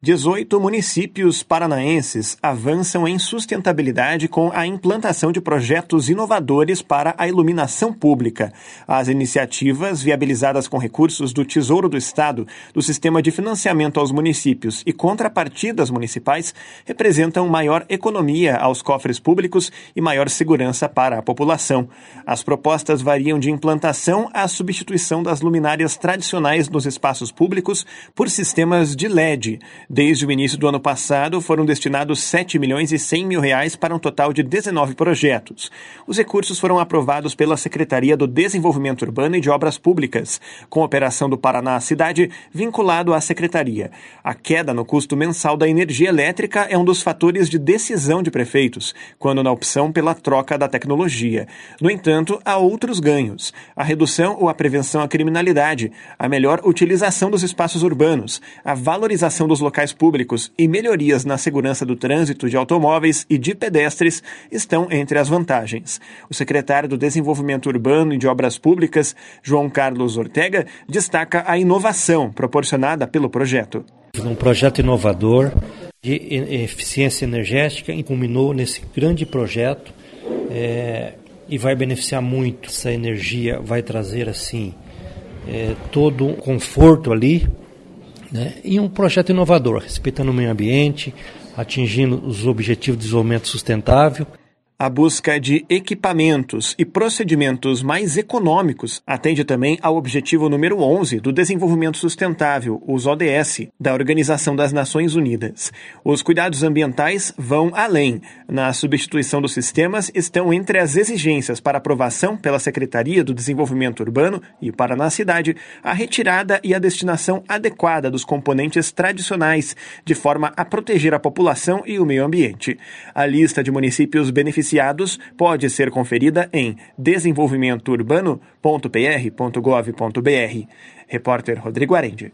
18 municípios paranaenses avançam em sustentabilidade com a implantação de projetos inovadores para a iluminação pública. As iniciativas, viabilizadas com recursos do Tesouro do Estado, do Sistema de Financiamento aos Municípios e contrapartidas municipais, representam maior economia aos cofres públicos e maior segurança para a população. As propostas variam de implantação à substituição das luminárias tradicionais nos espaços públicos por sistemas de LED. Desde o início do ano passado, foram destinados R$ 7.100.000 para um total de 19 projetos. Os recursos foram aprovados pela Secretaria do Desenvolvimento Urbano e de Obras Públicas, com operação do Paraná Cidade vinculado à Secretaria. A queda no custo mensal da energia elétrica é um dos fatores de decisão de prefeitos, quando na opção pela troca da tecnologia. No entanto, há outros ganhos: a redução ou a prevenção à criminalidade, a melhor utilização dos espaços urbanos, a valorização dos locais públicos e melhorias na segurança do trânsito de automóveis e de pedestres estão entre as vantagens. O secretário do Desenvolvimento Urbano e de Obras Públicas, João Carlos Ortega, destaca a inovação proporcionada pelo projeto. Um projeto inovador de eficiência energética e culminou nesse grande projeto e vai beneficiar muito. Essa energia vai trazer assim todo o conforto ali, né? E um projeto inovador, respeitando o meio ambiente, atingindo os objetivos de desenvolvimento sustentável. A busca de equipamentos e procedimentos mais econômicos atende também ao objetivo número 11 do Desenvolvimento Sustentável, os ODS, da Organização das Nações Unidas. Os cuidados ambientais vão além. Na substituição dos sistemas estão entre as exigências para aprovação pela Secretaria do Desenvolvimento Urbano e Paraná Cidade a retirada e a destinação adequada dos componentes tradicionais, de forma a proteger a população e o meio ambiente. A lista de municípios beneficiados pode ser conferida em desenvolvimentourbano.pr.gov.br. Repórter Rodrigo Arendi.